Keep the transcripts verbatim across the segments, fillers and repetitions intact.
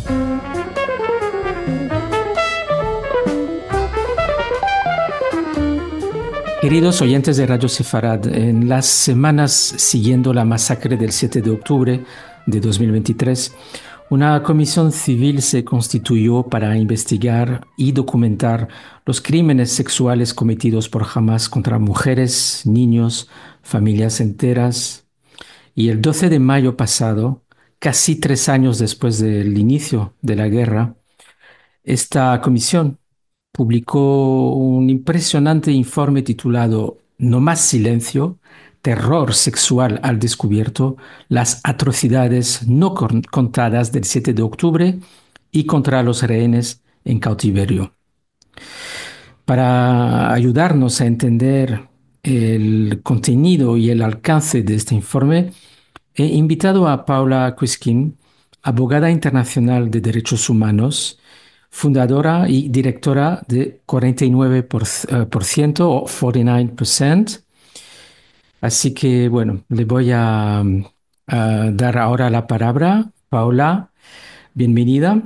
Queridos oyentes de Radio Sefarad, en las semanas siguiendo la masacre del siete de octubre de dos mil veintitrés, una comisión civil se constituyó para investigar y documentar los crímenes sexuales cometidos por Hamas contra mujeres, niños, familias enteras. Y el doce de mayo pasado, casi tres años después del inicio de la guerra, esta comisión publicó un impresionante informe titulado No más silencio, terror sexual al descubierto, las atrocidades no con- contadas del siete de octubre y contra los rehenes en cautiverio. Para ayudarnos a entender el contenido y el alcance de este informe, he invitado a Paula Quiskin, abogada internacional de derechos humanos, fundadora y directora de cuarenta y nueve por ciento, eh, por ciento o cuarenta y nueve por ciento. Así que, bueno, le voy a, mm, a dar ahora la palabra. Paula, bienvenida.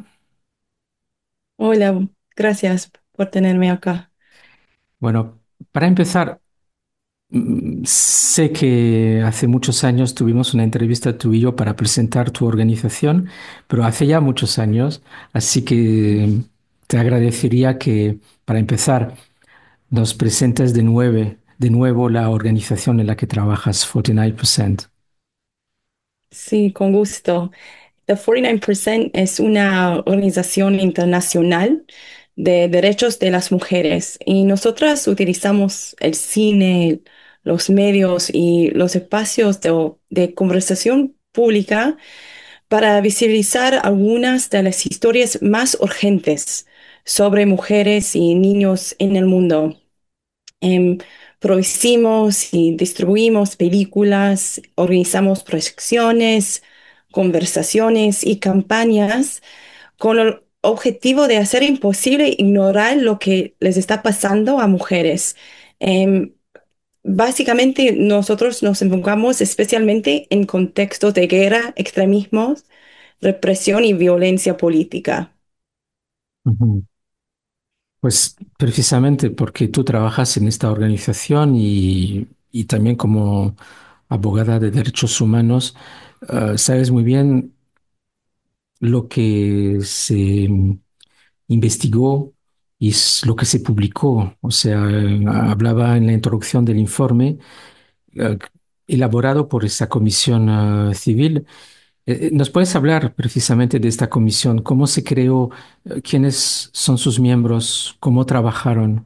Hola, gracias por tenerme acá. Bueno, para empezar, mm, sé que hace muchos años tuvimos una entrevista tú y yo para presentar tu organización, pero hace ya muchos años, así que te agradecería que, para empezar, nos presentes de nuevo, de nuevo la organización en la que trabajas, cuarenta y nueve por ciento. Sí, con gusto. The cuarenta y nueve por ciento es una organización internacional de derechos de las mujeres y nosotras utilizamos el cine, los medios y los espacios de, de conversación pública para visibilizar algunas de las historias más urgentes sobre mujeres y niños en el mundo. Em, Producimos y distribuimos películas, organizamos proyecciones, conversaciones y campañas con el objetivo de hacer imposible ignorar lo que les está pasando a mujeres. Em, Básicamente, nosotros nos enfocamos especialmente en contextos de guerra, extremismos, represión y violencia política. Ujú. Pues precisamente porque tú trabajas en esta organización y, y también como abogada de derechos humanos, eh, sabes muy bien lo que se investigó y s- lo que se publicó. O sea, eh, hablaba en la introducción del informe eh, elaborado por esta comisión eh, civil. Eh, eh, ¿Nos puedes hablar precisamente de esta comisión? ¿Cómo se creó? Eh, ¿Quiénes son sus miembros? ¿Cómo trabajaron?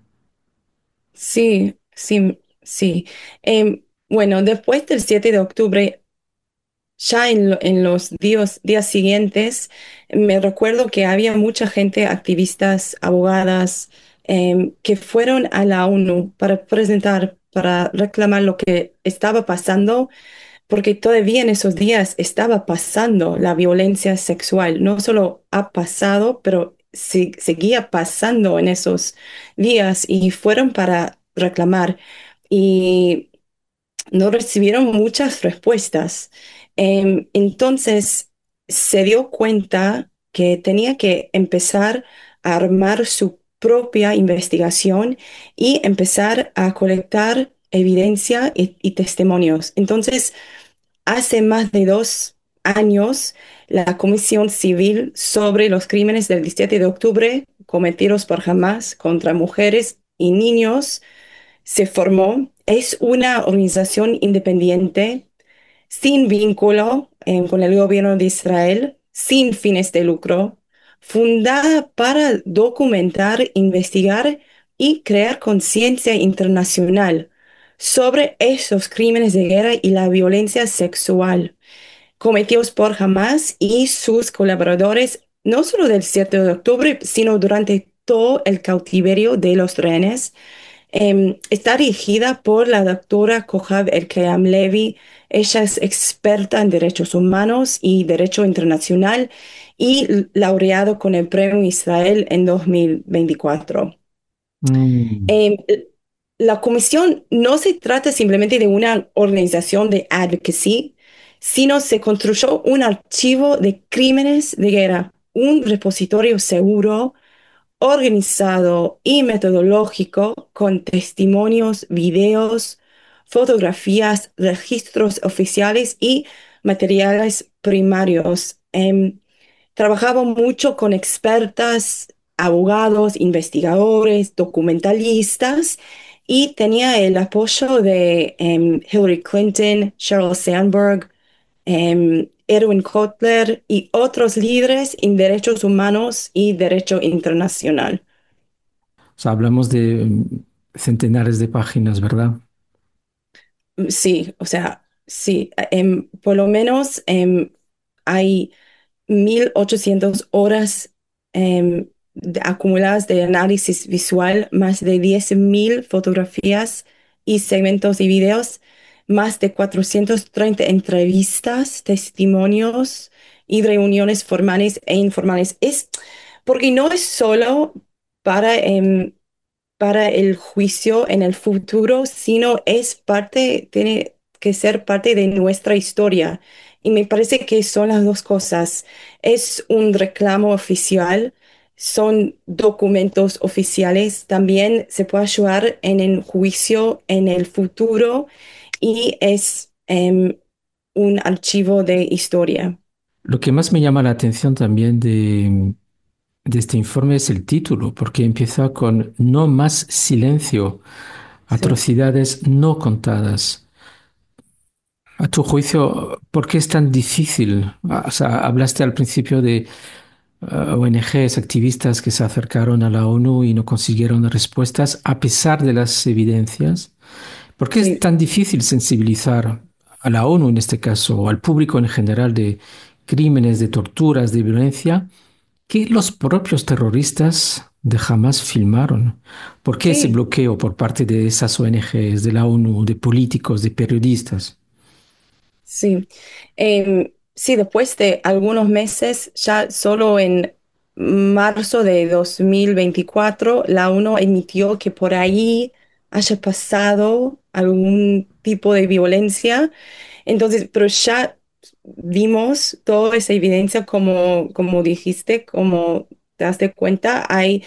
Sí, sí, sí. Em, bueno, después del siete de octubre, ya en, lo- en los días, días siguientes, me recuerdo que había mucha gente, activistas, abogadas, em, que fueron a la ONU para presentar, para reclamar lo que estaba pasando, porque todavía en esos días estaba pasando la violencia sexual. No solo ha pasado, pero se- seguía pasando en esos días y fueron para reclamar. Y no recibieron muchas respuestas. Em, entonces se dio cuenta que tenía que empezar a armar su propia investigación y empezar a colectar evidencia y, y testimonios. Entonces, hace más de dos años, la Comisión Civil sobre los crímenes del diecisiete de octubre cometidos por Hamas contra mujeres y niños se formó. Es una organización independiente, sin vínculo eh, con el gobierno de Israel, sin fines de lucro, fundada para documentar, investigar y crear conciencia internacional sobre esos crímenes de guerra y la violencia sexual cometidos por Hamas y sus colaboradores, no solo del siete de octubre, sino durante todo el cautiverio de los rehenes. Em, está dirigida por la doctora Kohab Elkeam Levi. Ella es experta en derechos humanos y derecho internacional y laureado con el Premio Israel en dos mil veinticuatro. Mm, Em, la comisión no se trata simplemente de una organización de advocacy, sino se construyó un archivo de crímenes de guerra, un repositorio seguro, organizado y metodológico con testimonios, videos, fotografías, registros oficiales y materiales primarios. Em, trabajaba mucho con expertas, abogados, investigadores, documentalistas y tenía el apoyo de em, Hillary Clinton, Sheryl Sandberg, em, Edwin Kotler y otros líderes en derechos humanos y derecho internacional. O sea, hablamos de mm, centenares de páginas, ¿verdad? Sí, o sea, sí, em, por lo menos em, hay mil ochocientas horas em, de- acumuladas de análisis visual, más de diez mil fotografías y segmentos y videos, más de cuatrocientas treinta entrevistas, testimonios y reuniones formales e informales. Es porque no es solo para em, para el juicio en el futuro, sino es parte, tiene que ser parte de nuestra historia. Y me parece que son las dos cosas. Es un reclamo oficial, son documentos oficiales, también se puede ayudar en el juicio en el futuro y es em, un archivo de historia. Lo que más me llama la atención también de, de este informe es el título, porque empieza con no más silencio, Sí, atrocidades no contadas. A tu juicio, ¿por qué es tan difícil? Ah, O sea, hablaste al principio de ah, O N Ges, activistas que se acercaron a la ONU y no consiguieron respuestas a pesar de las evidencias. ¿Por qué es sí, tan difícil sensibilizar a la ONU en este caso, o al público en general, de crímenes, de torturas, de violencia que los propios terroristas de Hamas filmaron? ¿Por qué ese sí. bloqueo por parte de esas O N Ges, de la ONU, de políticos, de periodistas? Sí, Em, sí, después de algunos meses, ya solo en marzo de dos mil veinticuatro, la ONU emitió que por ahí haya pasado algún tipo de violencia. Entonces, pero ya vimos toda esa evidencia, como, como dijiste, como te das de cuenta, hay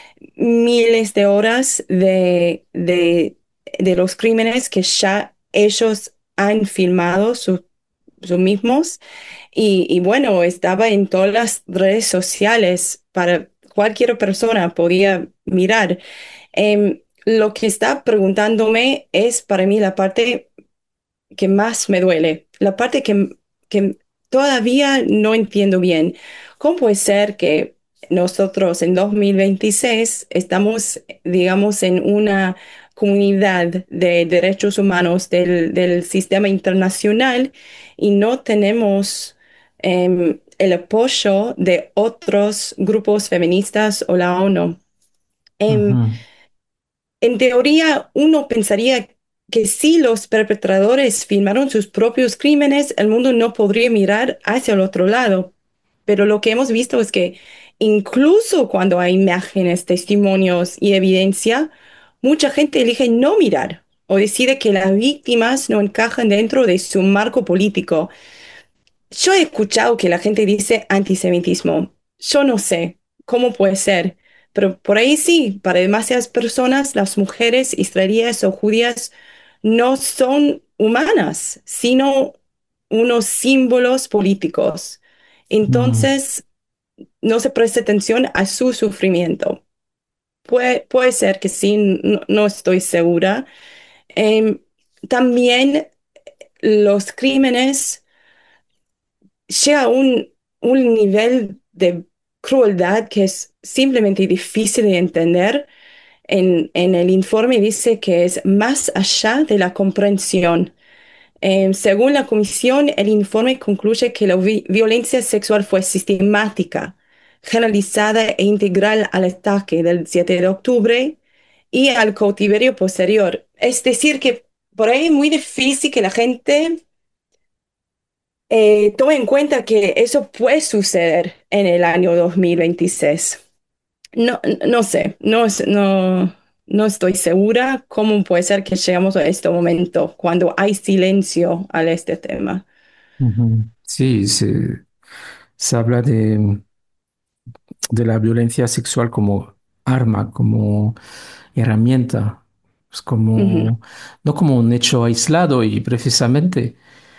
miles de horas de, de, de los crímenes que ya ellos han filmado sus sus mismos. Y, y bueno, estaba en todas las redes sociales para cualquier persona podía mirar. Em, lo que está preguntándome es para mí la parte que más me duele, la parte que, que todavía no entiendo bien. ¿Cómo puede ser que nosotros en dos mil veintiséis estamos, digamos, en una comunidad de derechos humanos del, del sistema internacional y no tenemos em, el apoyo de otros grupos feministas o la ONU? Em, Ujú, en teoría, uno pensaría que si los perpetradores filmaron sus propios crímenes, el mundo no podría mirar hacia el otro lado. Pero lo que hemos visto es que incluso cuando hay imágenes, testimonios y evidencia, mucha gente elige no mirar o decide que las víctimas no encajan dentro de su marco político. Yo he escuchado que la gente dice antisemitismo. Yo no sé cómo puede ser, pero por ahí sí, para demasiadas personas, las mujeres israelíes o judías no son humanas, sino unos símbolos políticos. ujú, Entonces, no se presta atención a su sufrimiento. Puede, puede ser que sí, no, no estoy segura. Em, también los crímenes llega a un, un nivel de crueldad que es simplemente difícil de entender. En, en el informe dice que es más allá de la comprensión. Eh, según la comisión, el informe concluye que la vi- violencia sexual fue sistemática, generalizada e integral al ataque del siete de octubre y al cautiverio posterior. Es decir, que por ahí es muy difícil que la gente eh, tome en cuenta que eso puede suceder en el año dos mil veintiséis. No, no sé, no, es- no, no estoy segura cómo puede ser que llegamos a este momento cuando hay silencio a este tema. ujú. Sí, se, se habla de de la violencia sexual como arma, como herramienta, pues Ujú. como, no como un hecho aislado y precisamente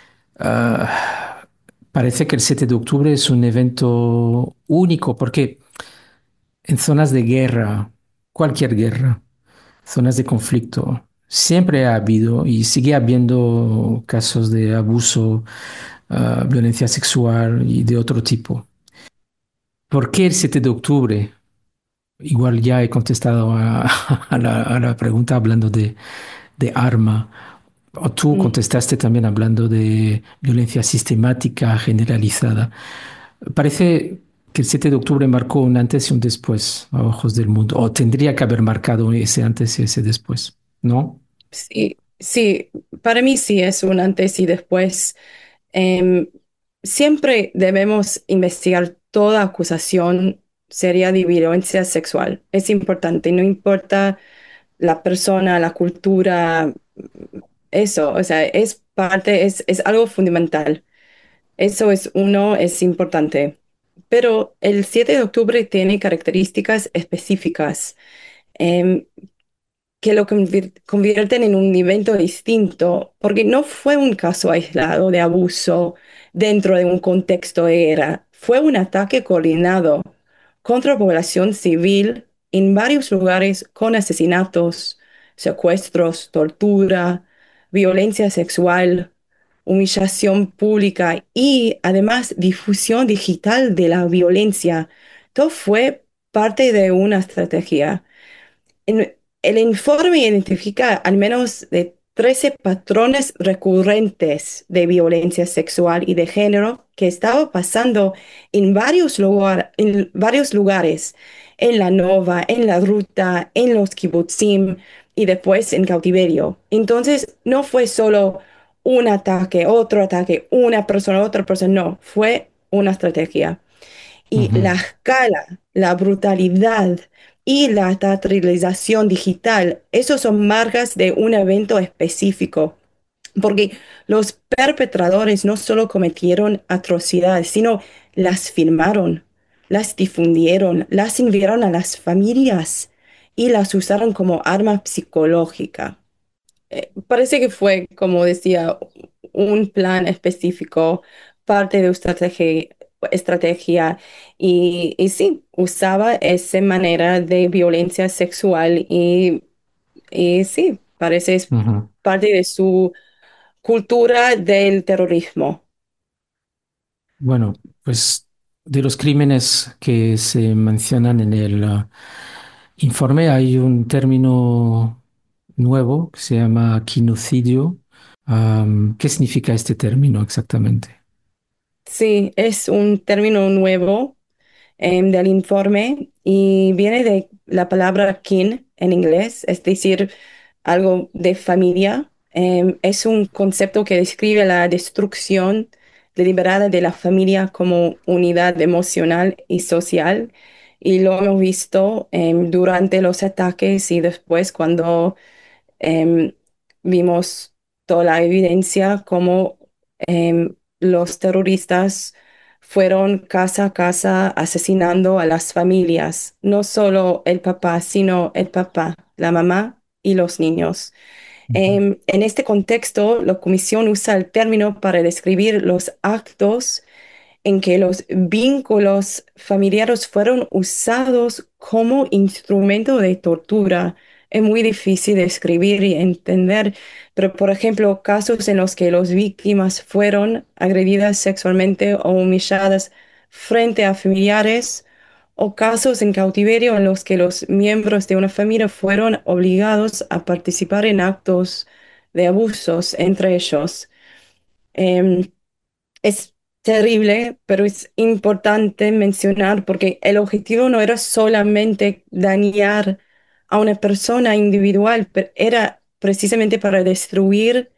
ah, parece que el siete de octubre es un evento único porque en zonas de guerra, cualquier guerra, zonas de conflicto, siempre ha habido y sigue habiendo casos de abuso, ah, violencia sexual y de otro tipo. ¿Por qué el siete de octubre? Igual ya he contestado a, a la, a la pregunta hablando de, de arma. O tú Mm. contestaste también hablando de violencia sistemática generalizada. Parece que el siete de octubre marcó un antes y un después a ojos del mundo, o tendría que haber marcado ese antes y ese después, ¿no? Sí, sí, para mí sí es un antes y después. Em, Siempre debemos investigar toda acusación seria de violencia sexual. Es importante, no importa la persona, la cultura, eso, o sea, es parte, es, es algo fundamental. Eso es uno, es importante. Pero el siete de octubre tiene características específicas. Em, que lo convir- convierten en un evento distinto, porque no fue un caso aislado de abuso dentro de un contexto de guerra, fue un ataque coordinado contra población civil en varios lugares con asesinatos, secuestros, tortura, violencia sexual, humillación pública y además difusión digital de la violencia. Todo fue parte de una estrategia. En- el informe identifica al menos de trece patrones recurrentes de violencia sexual y de género que estaba pasando en varios, lugar- en varios lugares, en la Nova, en la Ruta, en los kibbutzim y después en cautiverio. Entonces, no fue solo un ataque, otro ataque, una persona, otra persona, no, fue una estrategia. Y la Ujú, escala, la brutalidad y la teatralización digital, esos son marcas de un evento específico, porque los perpetradores no solo cometieron atrocidades, sino las filmaron, las difundieron, las enviaron a las familias y las usaron como arma psicológica. Eh, parece que fue, como decía, un plan específico, parte de una estrategia, estrategia y, y sí, usaba esa manera de violencia sexual y, y sí, parece es ujú. parte de su cultura del terrorismo. Bueno, pues de los crímenes que se mencionan en el ah, informe hay un término nuevo que se llama quinocidio. Am, ¿qué significa este término exactamente? Sí, es un término nuevo em, del informe y viene de la palabra kin en inglés, es decir, algo de familia. Em, es un concepto que describe la destrucción deliberada de la familia como unidad emocional y social. Y lo hemos visto em, durante los ataques y después cuando em, vimos toda la evidencia como em, los terroristas fueron casa a casa asesinando a las familias, no solo el papá, sino el papá, la mamá y los niños. Ujú. Em, en este contexto, la comisión usa el término para describir los actos en que los vínculos familiares fueron usados como instrumento de tortura. Es muy difícil de escribir y entender, pero por ejemplo, casos en los que las víctimas fueron agredidas sexualmente o humilladas frente a familiares, o casos en cautiverio en los que los miembros de una familia fueron obligados a participar en actos de abusos entre ellos. Em, es terrible, pero es importante mencionar porque el objetivo no era solamente dañar a una persona individual, pero era precisamente para destruir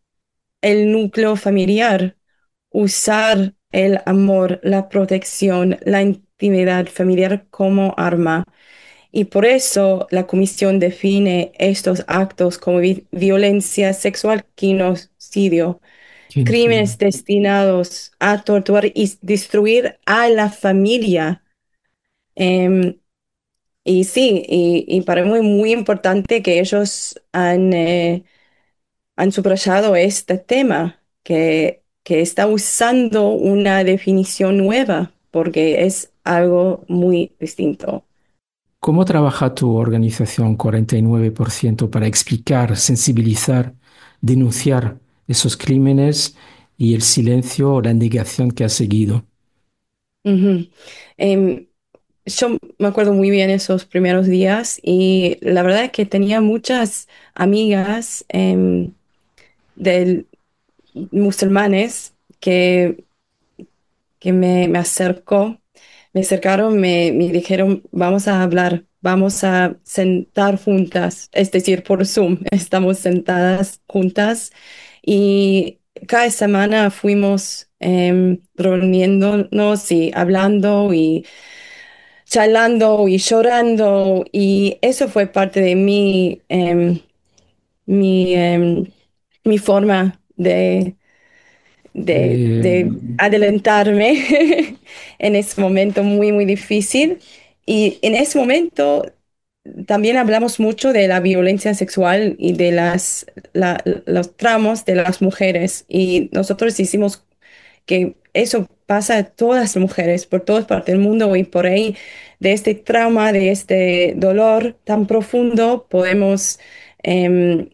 el núcleo familiar, usar el amor, la protección, la intimidad familiar como arma. Y por eso la comisión define estos actos como vi- violencia sexual, genocidio, crímenes Genocidio. destinados a torturar y destruir a la familia. Em, y sí, y, y para mí es muy importante que ellos han, eh, han subrayado este tema, que, que está usando una definición nueva, porque es algo muy distinto. ¿Cómo trabaja tu organización cuarenta y nueve por ciento para explicar, sensibilizar, denunciar esos crímenes y el silencio o la negación que ha seguido? Ujú. Em, yo me acuerdo muy bien esos primeros días y la verdad es que tenía muchas amigas em, del, musulmanes que que me, me acercó, me acercaron, me, me dijeron, vamos a hablar, vamos a sentar juntas, es decir, por Zoom, estamos sentadas juntas y cada semana fuimos em, reuniéndonos y hablando y charlando y llorando y eso fue parte de mi, em, mi, em, mi forma de de, De, de adelantarme en ese momento muy, muy difícil. Y en ese momento también hablamos mucho de la violencia sexual y de las, la- los tramos de las mujeres. Y nosotros hicimos que eso pasa a todas las mujeres por todas partes del mundo y por ahí de este trauma, de este dolor tan profundo, podemos, em,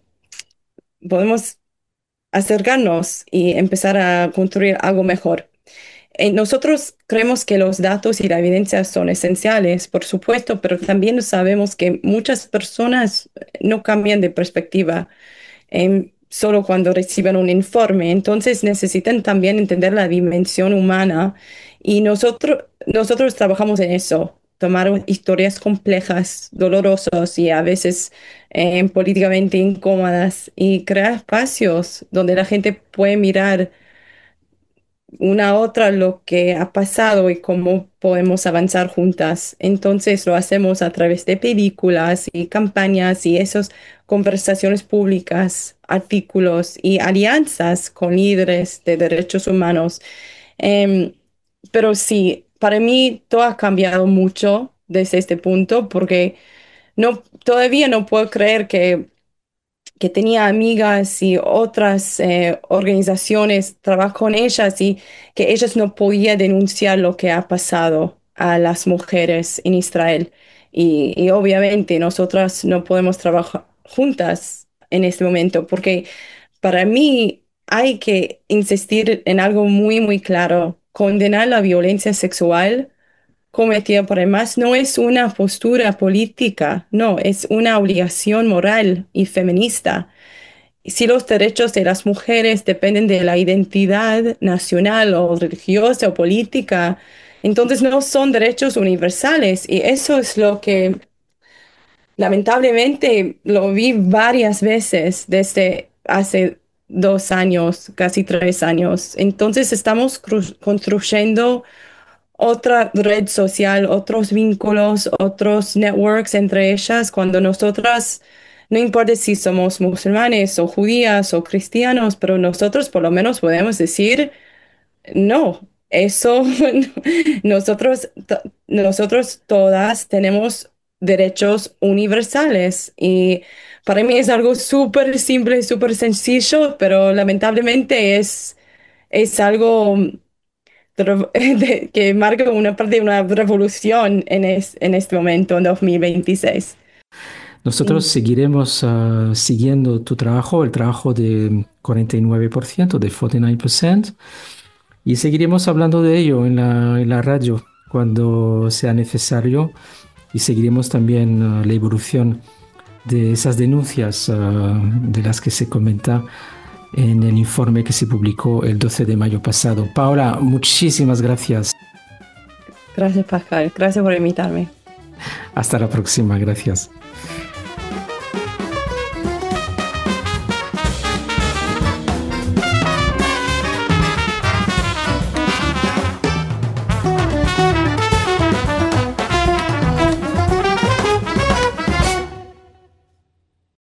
podemos acercarnos y empezar a construir algo mejor. Eh, nosotros creemos que los datos y la evidencia son esenciales, por supuesto, pero también sabemos que muchas personas no cambian de perspectiva em, solo cuando reciben un informe. Entonces necesitan también entender la dimensión humana y nosotros, nosotros trabajamos en eso, tomar historias complejas, dolorosas y a veces eh, políticamente incómodas y crear espacios donde la gente puede mirar una a otra lo que ha pasado y cómo podemos avanzar juntas. Entonces lo hacemos a través de películas y campañas y esas conversaciones públicas, artículos y alianzas con líderes de derechos humanos. Em, pero sí, para mí todo ha cambiado mucho desde este punto porque no, todavía no puedo creer que que tenía amigas y otras eh, organizaciones, trabajo con ellas y que ellas no podían denunciar lo que ha pasado a las mujeres en Israel. Y, y obviamente nosotras no podemos trabajar juntas en este momento porque para mí hay que insistir en algo muy, muy claro. Condenar la violencia sexual cometida por demás no es una postura política, no, es una obligación moral y feminista. Si los derechos de las mujeres dependen de la identidad nacional o religiosa o política, entonces no son derechos universales. Y eso es lo que lamentablemente lo vi varias veces desde hace dos años, casi tres años. Entonces estamos cru- construyendo otra red social, otros vínculos, otros networks entre ellas, cuando nosotras, no importa si somos musulmanes o judías o cristianos, pero nosotros por lo menos podemos decir, no, eso, nosotros, to- nosotros todas tenemos derechos universales y para mí es algo súper simple, súper sencillo, pero lamentablemente es, es algo revo- de- que marca una parte de una revolución en, es- en este momento, en dos mil veintiséis. Nosotros Sí. seguiremos ah, siguiendo tu trabajo, el trabajo de cuarenta y nueve por ciento, de cuarenta y nueve por ciento, y seguiremos hablando de ello en la, en la radio cuando sea necesario y seguiremos también ah, la evolución de esas denuncias ah, de las que se comenta en el informe que se publicó el doce de mayo pasado. Paola, muchísimas gracias. Gracias, Pascal. Gracias por invitarme. Hasta la próxima. Gracias.